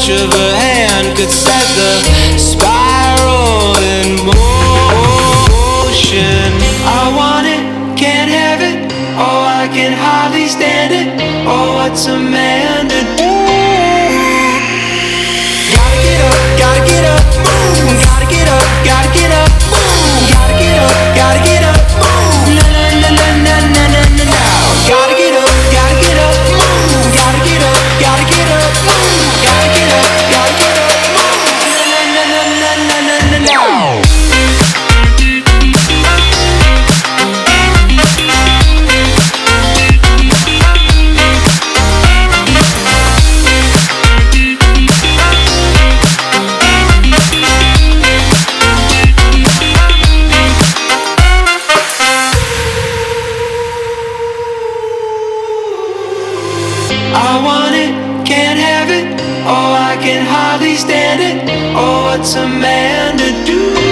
touch of a hand could set the spiral in motion. I want it, can't have it. Oh, I can hardly stand it. Oh, what's a man to do? Gotta get up, gotta get up, move. Gotta get up, gotta get up, move. Gotta get up, gotta get up, move. Na na na na na na na na na. Gotta get up, gotta get up, move. Gotta get up, gotta get up, move. Gotta get up, gotta get up, move. Na na na na na na na na. I want it, can't have it. Oh, I can hardly stand it. Oh, what's a man to do?